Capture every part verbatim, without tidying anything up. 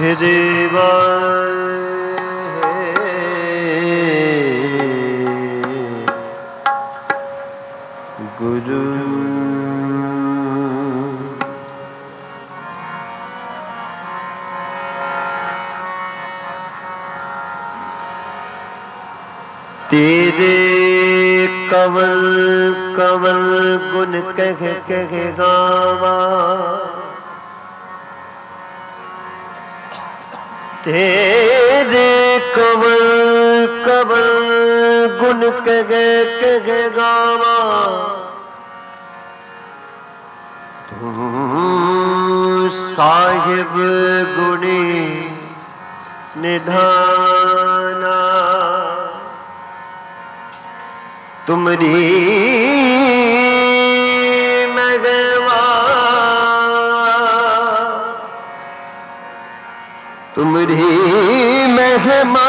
श्री गुरु तेरे कवल कवल गुण कह कह गावा, तेरे कवल कवल गुण कह कह गावा, तू साहिब गुणी निधाना, तुमरी महिमा तुमरी महिमा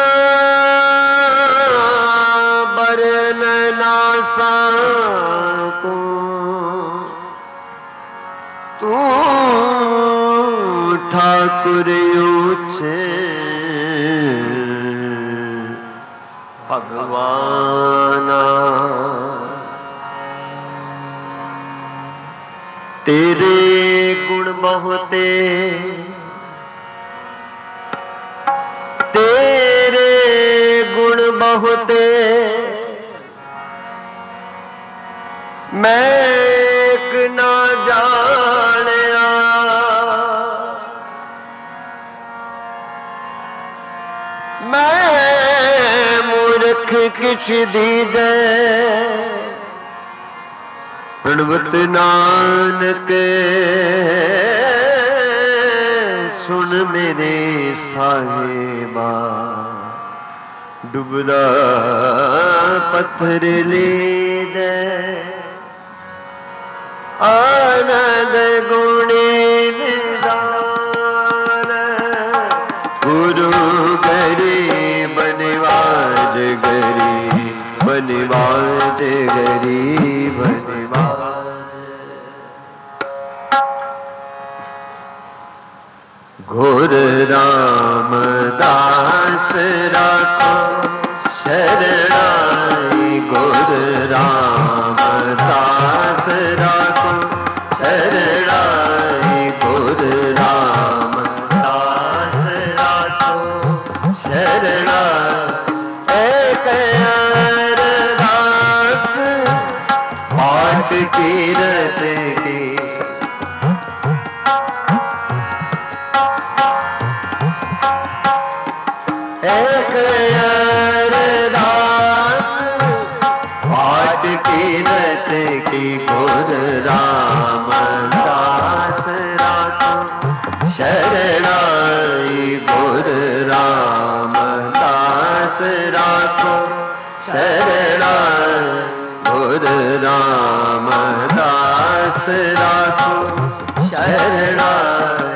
बरन ना सकूं, तू ठाकुर ऊंचे भगवाना, तेरे गुण बहुते तेरे गुण बहुते, मैं एक ना जानिया, मैं मूर्ख किछ दीदे, प्रणवत नानक सुन मेरे साहिबा, डुबदा पत्थर ले दे, आनंद गुणी निधान, गुरु गरीब निवाज गरीब बनिवाज गरीब निवाज, घोर रामदास राखो शरणाई, घोर रामदास राखो शरणाई, घोर रामदास राखो शरणाई, एक अरदास पाठ कीरत की, एक अरदास पाठ कीरत की, घोर रामदास राखो शरणाई, घोर रामदास राखो शरणाई, घोर रामदास राखो शरणाई।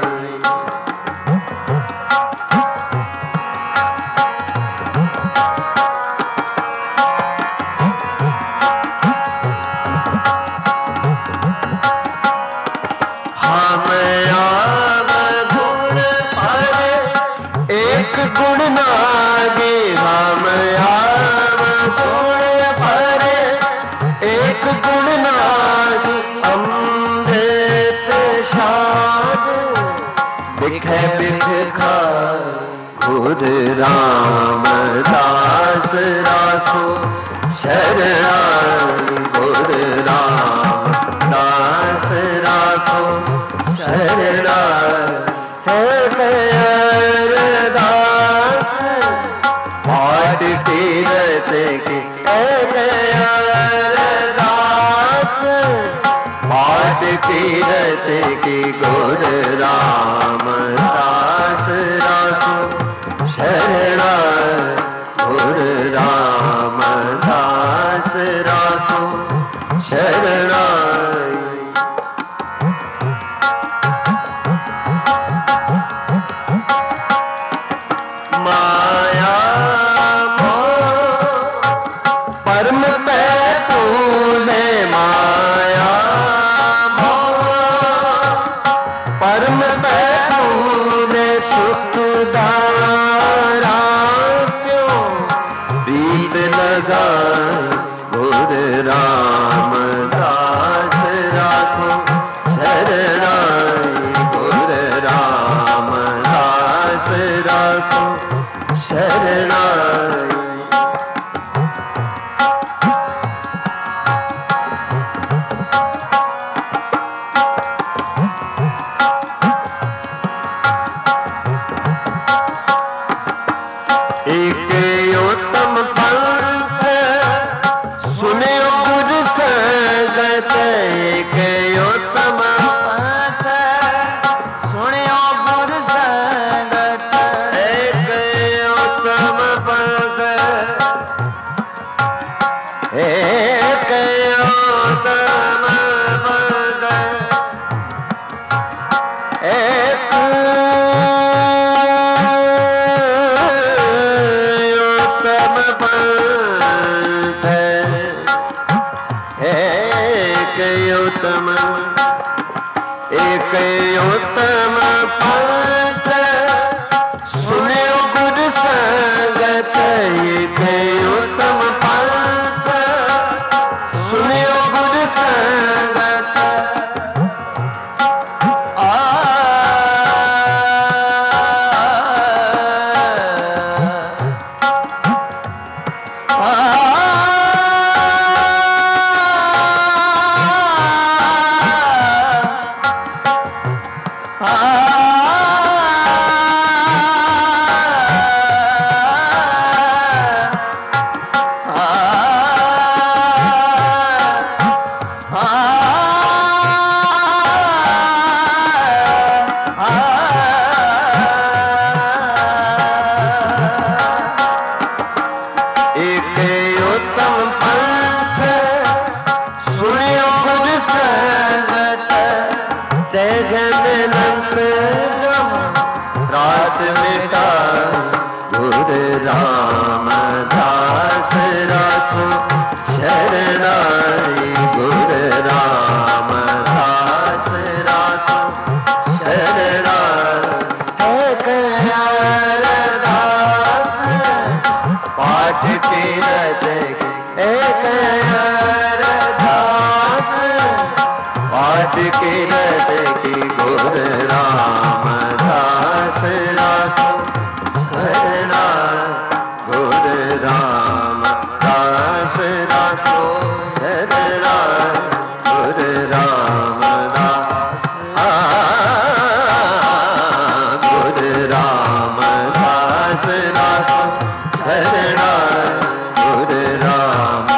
गुण नागे हम आव गुण भरे, एक गुण नागे अमृत शाद, बिखे बिख खा खुद रामदास राखो शरणाई, गुर रामदास राखो शरणाई, है अरदास पाठ कीरत की, अरदास पाठ कीरत की, गुर रामदास राखो शरणाई, गुर रामदास राखो शरणाई। माया परम पे फूले, माया परम पे शरणाई। एक उत्तम पंथ सुनियो गुरु संगत, एक उत्तम पंथ सुनियो गुरु संगत, एक उत्तम पंथ, एक उत्तम पंथ, एक उत्तम, एक उत्तम पंथ सुनियो गुरु संगत, एक उत्तम पंथ सुनियो गुरु संगत। आ रामदास राखो शरणाई, गुरु रामदास राखो शरणाई। एक अरदास पाठ कीरत की, एक अरदास पाठ कीरत की, गुरु रामदास राखो शरणाई, गुरु रामदास राखो शरणाई, गुरु रामदास, गुरु रामदास राखो शरणाई, गुरु राम,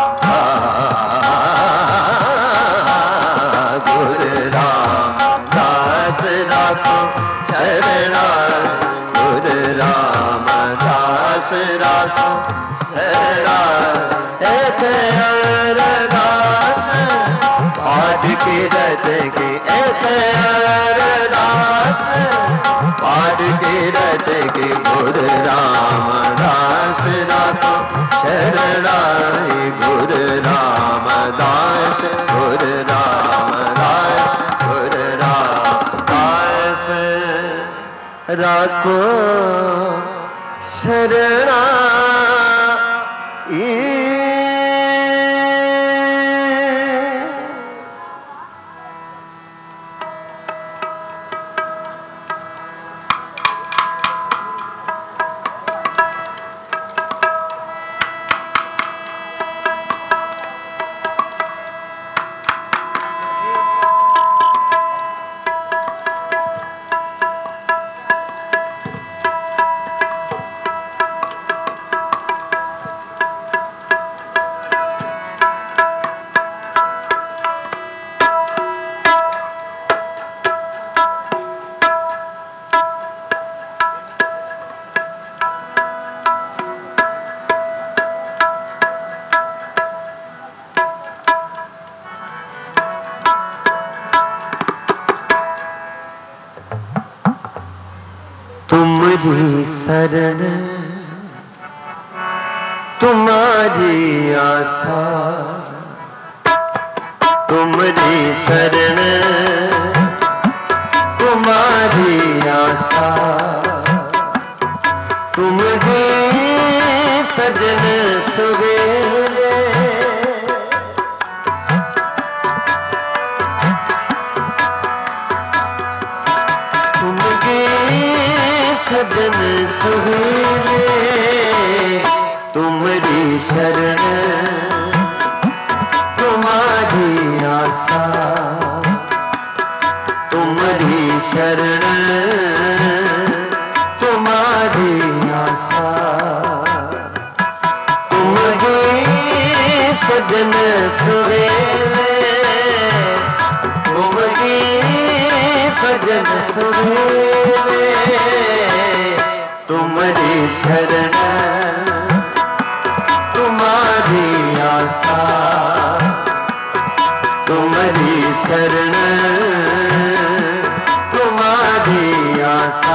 गुरु रामदास राखो शरणाई, गुरु रामदास राखो शरणाई। एक अरदास पाठ कीरत की, एक अरदास पाठ कीरत की, गुरु रामदास राखो शरणाई, गुरु रामदास, गुरु रामदास, गुरु रामदास राखो शरणाई। तुम्हारी शरण तुम्हारी आशा, तुम्हारी शरण तुम्हारी आशा, तुम्हारी सजन सुवेरे, सजन सुहेले तुम्हारी शरण तुम्हारी आशा तुम्हारी शरण तुम्हारी आशा तुम्हारी सजन सुहेले तुम्हारी सजन सुहेले तुम्हारी शरण तुम्हारी आशा तुम्हारी शरण तुम्हारी आशा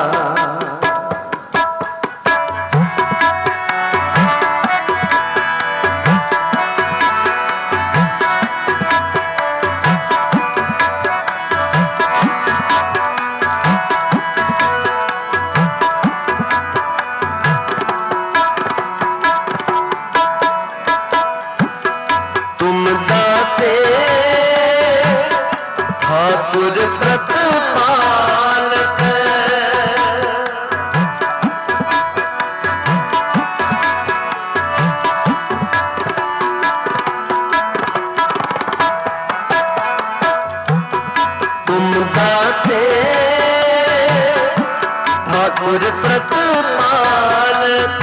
ठाकुर प्रतिपालक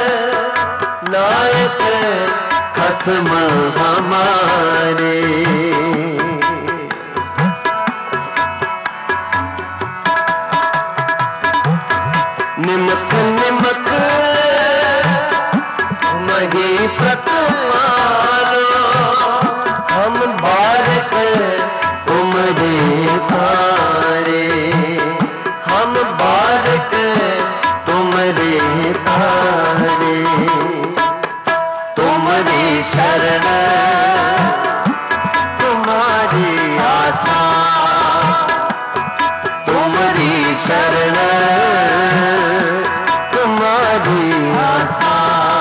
नायक खसम हमारे निमक निमक मही प्रतिपालो हम बारक उमरे पारे हम बारक तुमरे पारे तुम्हारी शरण तुम्हारी आशा तुम्हारी शरण तुम्हारी आशा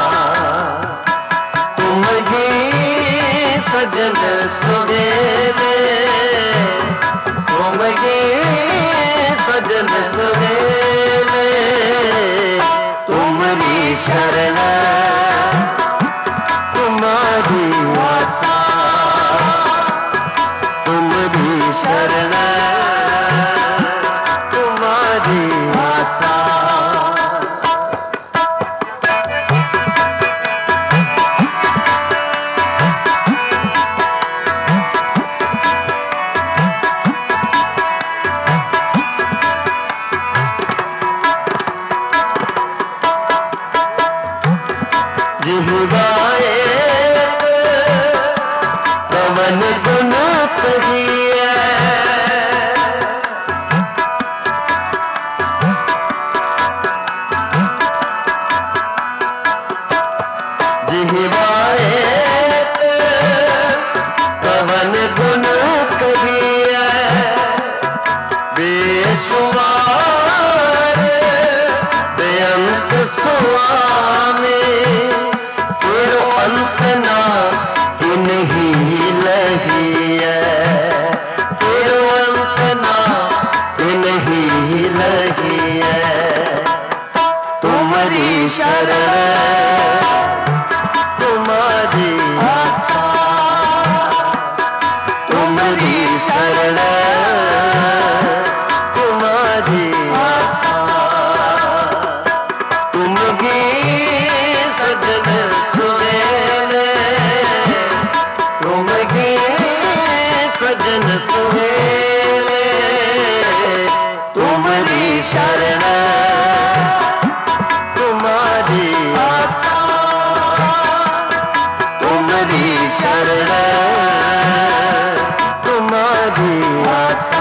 तुम्हारी सजन सुहेले तुम्हारी सजन सुहेले तुम्हारी शरण तुम्हारी आशा तुम्हारी शरण तुम्हारी आशा जिह्वाए पवन गुण कहिए जिह्वाए पवन गुण कहिए बेशुमार बेअंत स्वामी अंतना इन्हीं लही है तेरो अंतना इन्हीं लही है तुम्हारी शरण तुम्हारी आशा तुम्हारी शरण तुम्हारी आशा तुम्हारी सजन सुहेले तुम्हारी सजन सुहेले तुम्हारी शरण तुम्हारी आशा तुम्हारी शरण तुम्हारी आशा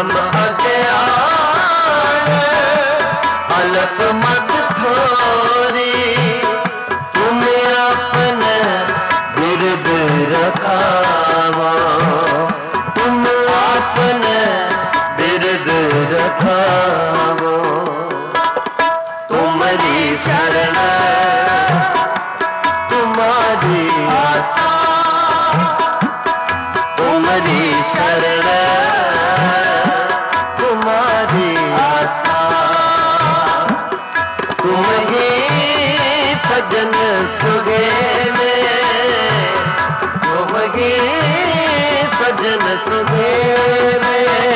हम अज्ञान अल्प मत थोरी तुम अपन बिरद रखावा तुम अपन बिरद रखावो तुम्हारी शरण तुम्हारी आसा तुम्हारी शरण तुम्हारी आसा तुम ही सजन सुगेले तुम ही सजन सुगेले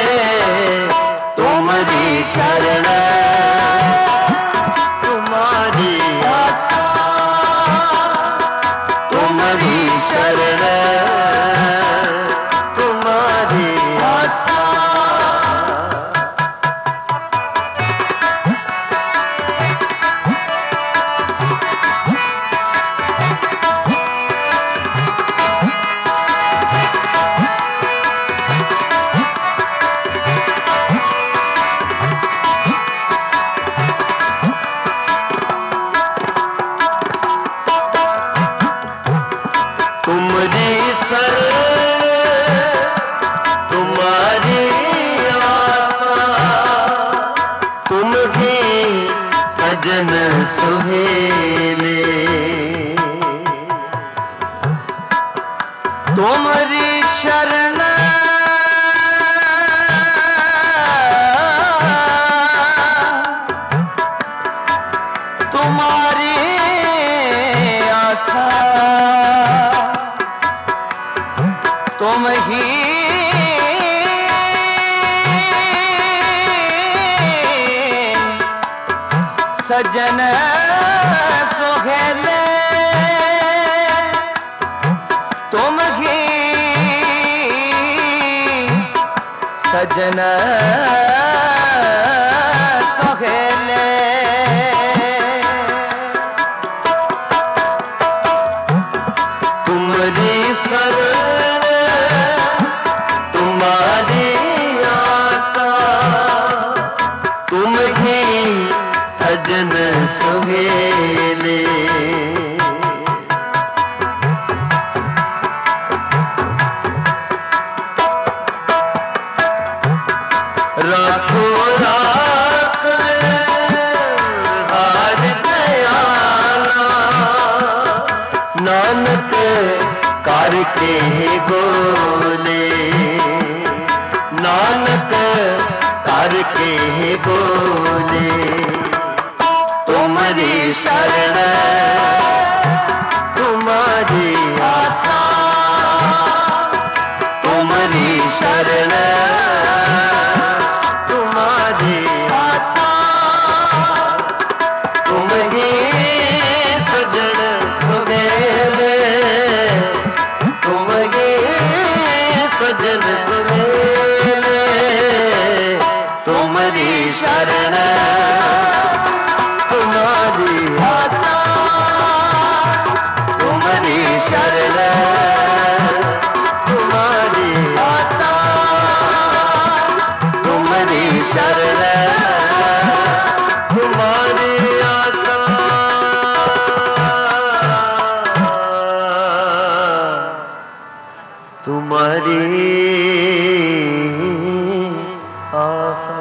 तुम्हारी शरण तुम्हारी आसा तुम्हारी शरण तुम्हारी आसा तुम्हारी शरण तुम्हारी आसा तुम ही सजन सुहेले तुम्हारी शरण तुम्हारी आसा तुम ही सजन सुहेले तुम ही सजन सुहेले तुम्हारी शरण तुम्हारी आसा तुम ही सजन सुहेले राखो राख हार दयाला नानक करके बोले नानक करके बोले तुम्हारी शरण तुम्हारी आसा तुम्हारी शरण तुम्हारी आसा तुम ही सजन सुहेले तुम ही सजन सुहेले तुम्हारी शरण तुम्हारी आसा तुम्हारी शरण तुम्हारी आसा तुम्हारी शरण तुम्हारी आसा तुम्हारी आसा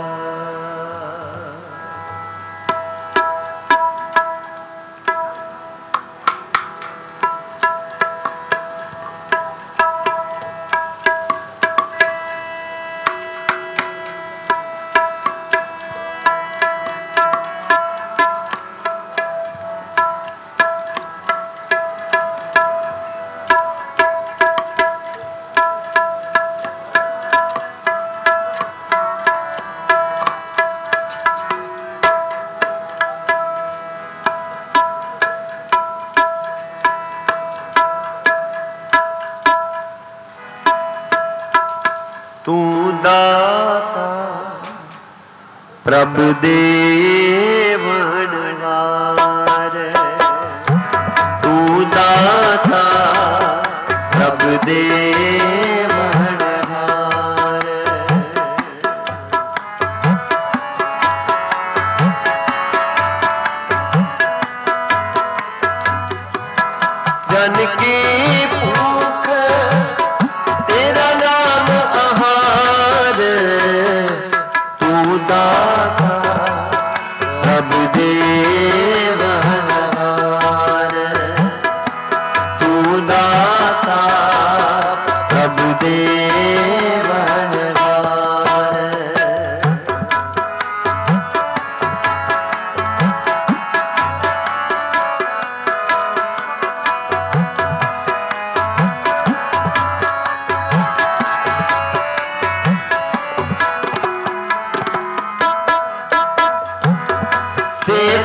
तू दाता प्रभु देवनहार तू दाता प्रभु देवनहार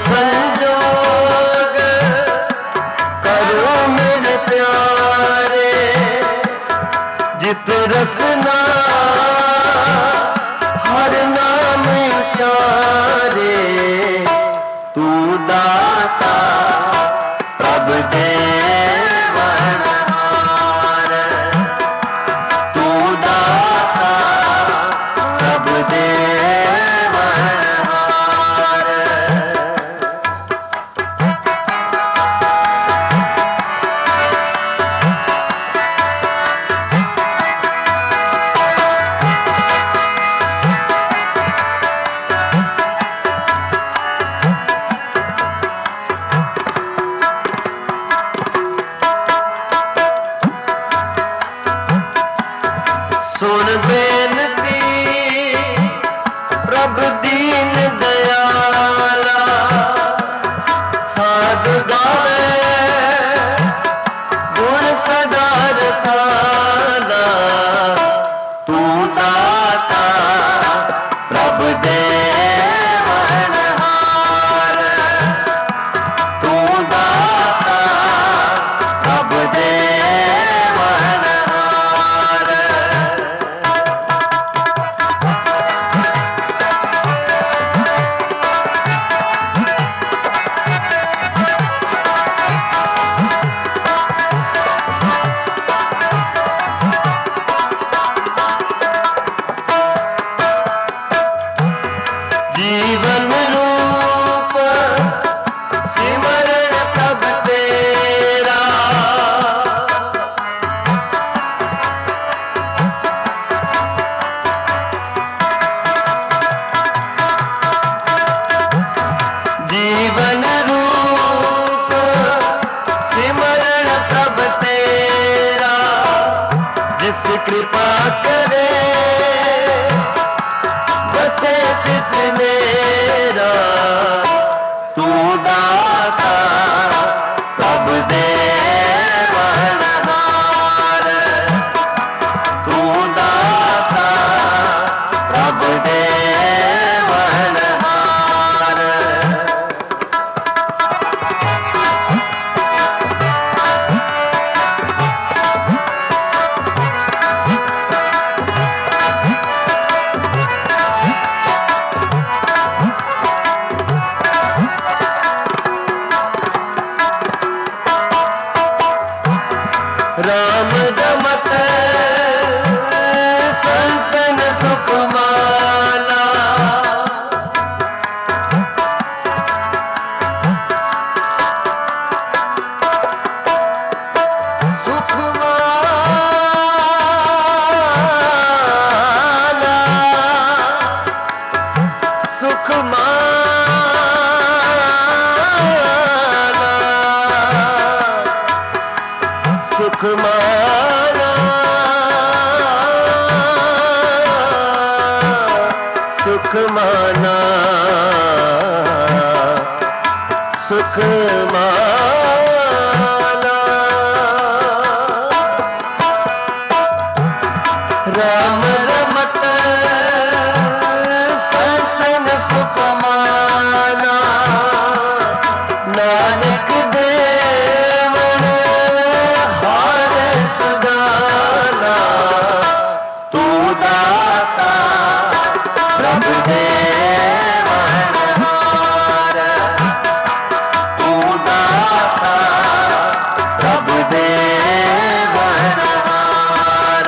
संजोग करो मेरे प्यारे, जित रसना हर नाम उचारे, तू दाता प्रभु देवनहार, तू दाता प्रभु देवनहार। सुन बेनती प्रभु दीन दयाला, साध गावे गुण सदा रसाला, तू दाता प्रभु देवनहार, तू दाता प्रभु देवनहार। जीवन रूप सिमरण तब तेरा, जीवन रूप सिमरण तब तेरा, जिस कृपा करे बसे तिस मेरा, तू दाता प्रभु देवनहार, तू दाता प्रभु देवनहार। राम रमत संतन सुखमाला, सुखमाला सुखमाला सुखमाला सुखमाना सुखमाना। राम रमत संतन सुखमाना, नानक देवन हार सुजाना, तू दाता प्रभु देवनहार, तू दाता प्रभु देवनहार।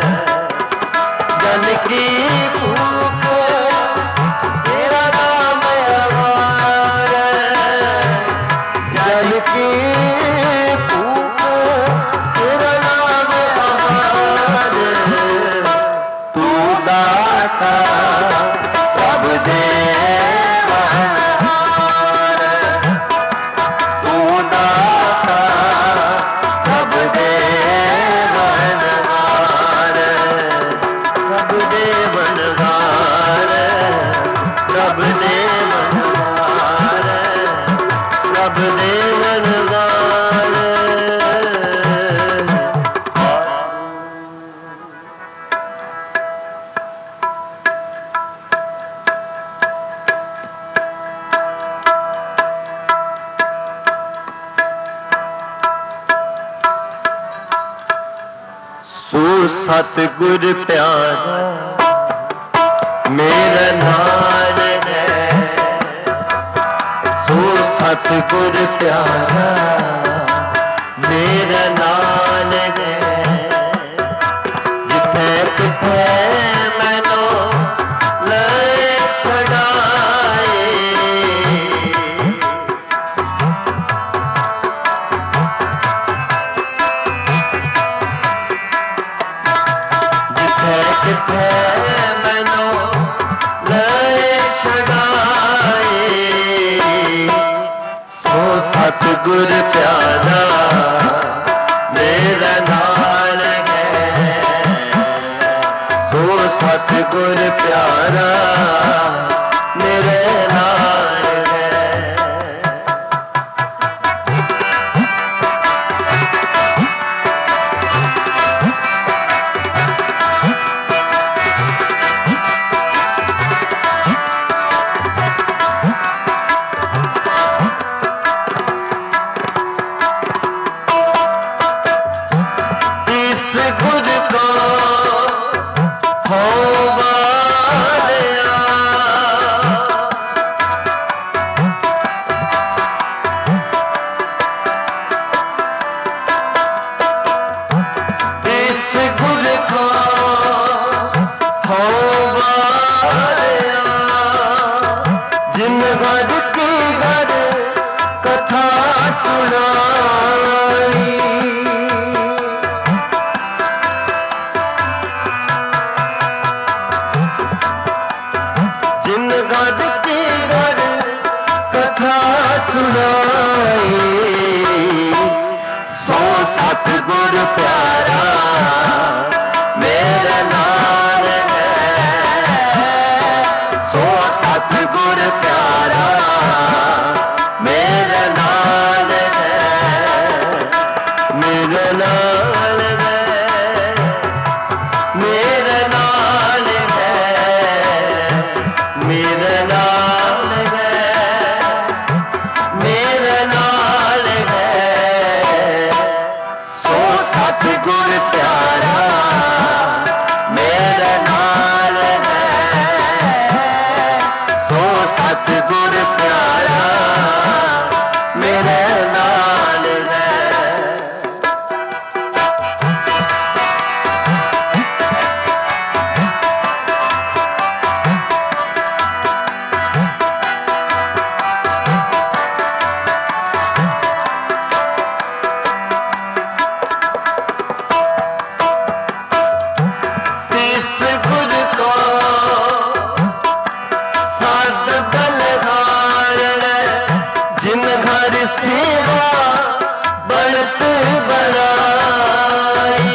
जन की भूख तेरा नाम अवार, जन की भूख तेरा नाम अवार, तू दाता प्रभु देवनहार, तू दाता प्रभु देवनहार, प्रभु देवनहार, प्रभु देवनहार, प्रभु देवनहार। सतगुर प्यारा मेरा नाल है, सो सतगुर प्यारा मेरा नाल है। जिथे किथे मैनू ले छड़ाए, जिथे किथे मैनू ले छड़ाए, सो सतगुर प्यारा मेरा नाल है, सो सतगुर प्यारा मेरे नाल है। इस गुर को हो वालिया, इस गुर को हो वालिया, जिन घर की घर कथा सुनाई, जिन घर की घर कथा सुनाई, सो सतगुर प्यारा मेरा नाल है, सो सतगुर प्यारा मेरा नाल है, मेरा नाल है, मेरा नाल है, मेरा नाल है, मेरा नाल है, सो सतगुर प्यारा मेरा नाल है, सो सतगुर प्यारा मेरा नाल है। इस गुर को साध बलहार, जिन घर सेवा बढ़त बढ़ाई,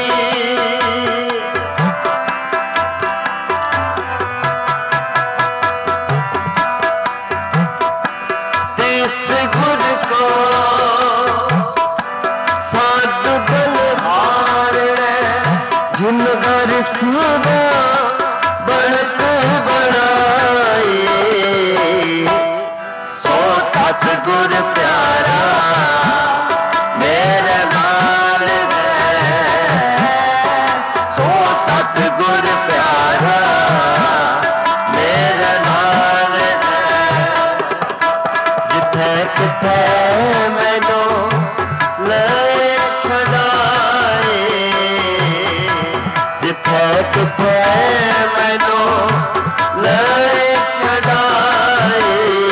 इस गुर को साध बलहार, जिन घर सेवा बढ़त बढ़ाई, सो सतगुर प्यारा मेरा नाल है, सो सतगुर प्यारा मेरा नाल है। जिथे किथे मैनू ले छड़ाए, जिथे किथे मैनू ले छड़ाए,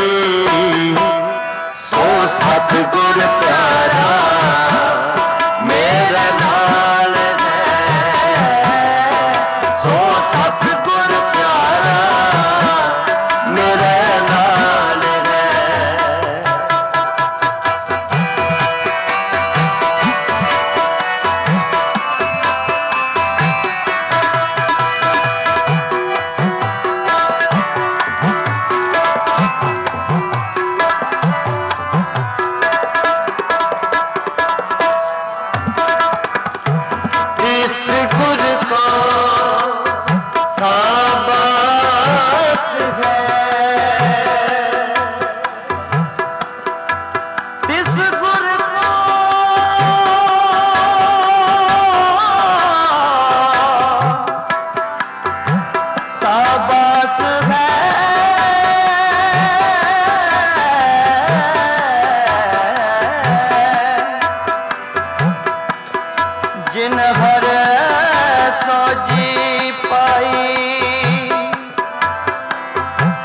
सो सतगुर प्यारा मेरा नाल है, सो सतगुर प्यारा मेरा नाल है।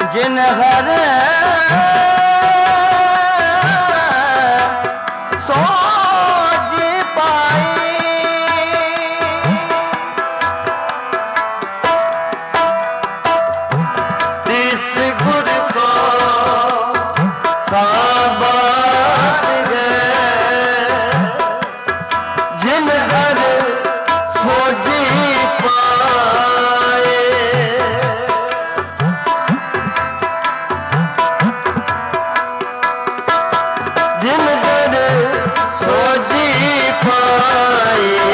जिन हर सोज पाई तिस गुर को साबास गए जिन हर सोजी पाए जिन हर सोजी पाए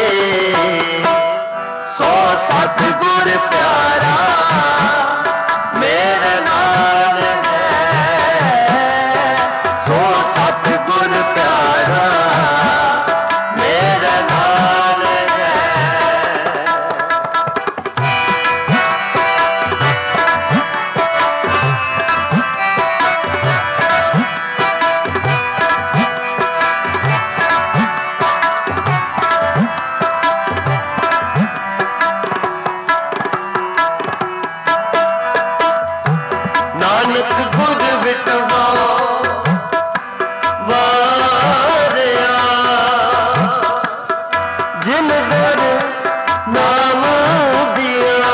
सो सतगुर प्यारा मेरा नाम है सो सतगुर प्यारा मेरा नाम है नानक गुर विटवा वारिया जिन दर नाम दिया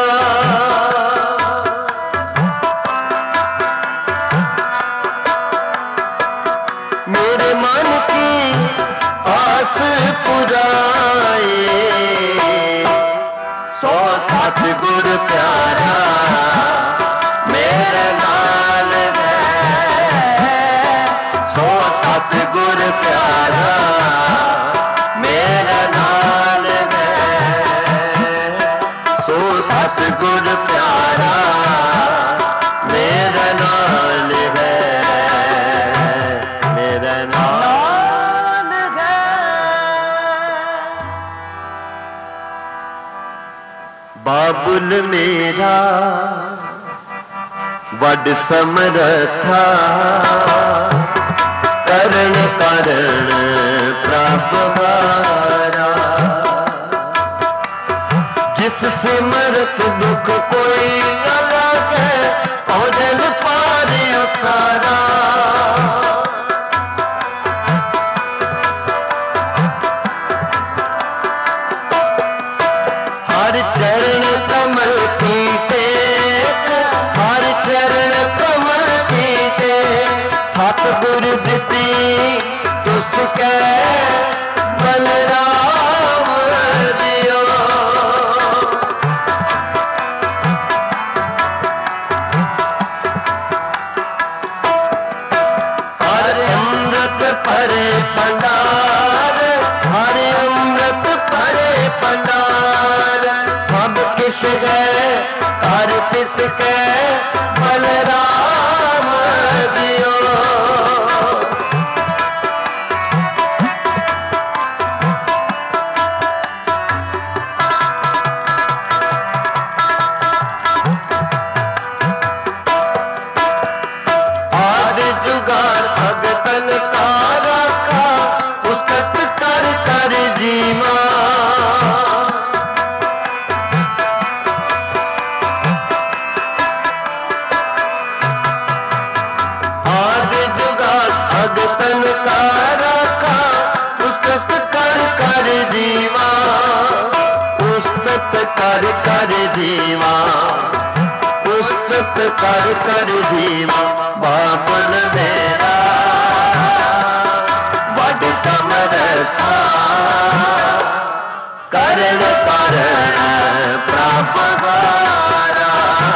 मेरे मन की आस पुराए सो सतगुर प्यारा मेरा नाम है सो सतगुर प्यारा मेरा नाम है सो सतगुर प्यारा मेरा नाम है मेरा नाम है बाबुल मेरा वड समरथा करण करण प्रभ हारा जिस सिमरत दुख कोई न लागे औजल पार उतारा हर चरण कमल की टेक हर चरण कमल की टेक सतगुर दिती तुसकै बलराम दियो हर अमृत भरे भंडार हर अमृत भरे भंडार सब किश है हर तिसकै बलराम दियो आदि जुगार भगतन का रखा पुस्तक कर कर जीवा आदि जुगार भगतन का रखा पुस्तक कर कर जीवा पुस्तक कर कर जीवा पुस्तक कर कर जीवा बाबुल मेरा वड समरथा करण करण प्रभ हारा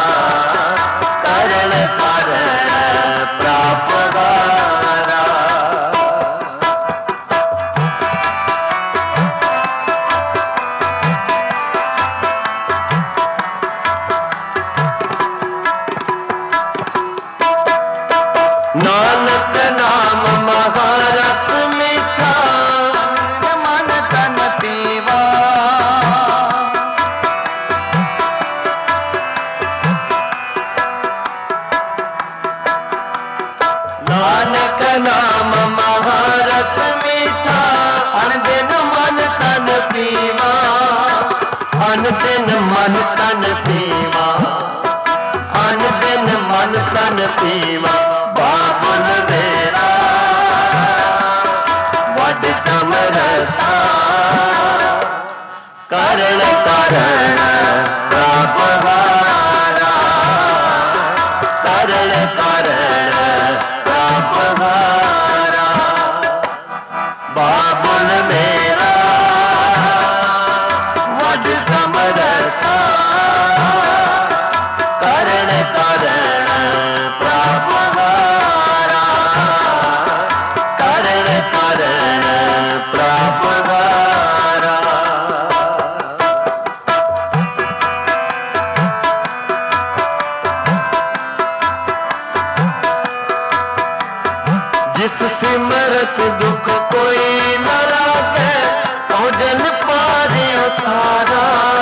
करण करण प्रभ हारा नानक नाम महारस मीठा मन तन पीवा नानक नाम महारस मीठा अनदिन मन तन पीवा अनदिन मन तन पीवा अनदिन मन पीवा बाबुल मेरा वड समरता करण करण प्रभहारा करण करण प्रभहारा बाबुल मेरा वड समरता करण करण प्रभहारा करण करण प्रभहारा जिस सिमरत दुख कोई न लागे तो जन पारे उतारा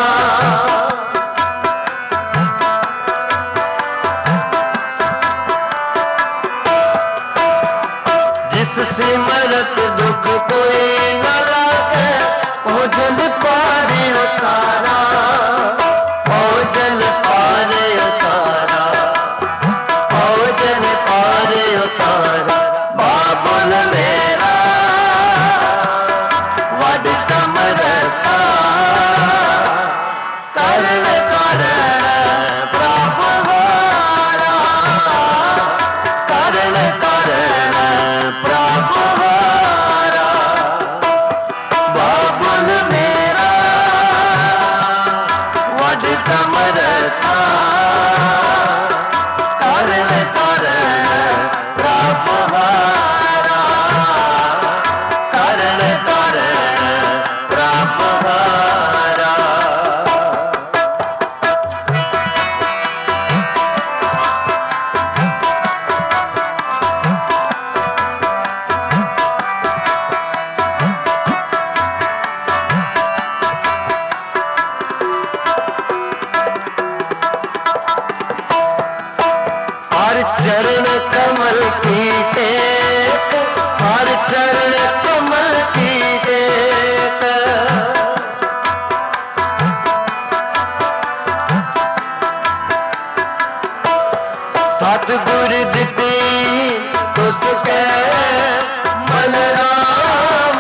जिस सिमरत दुख कोई न लागे तो जन पारे उतारा ओ जन पारे उतारा ओ जन पारे उतारा बाबुल मेरा वड समरता करण करण प्रभहारा करण करण प्रभहारा बाबुल मेरा वड समरता करण करण प्रभहारा करण करण प्रभहारा हर चरण कमल की टेक हर चरण कमल की टेक सतगुर दिती तुसके मन राम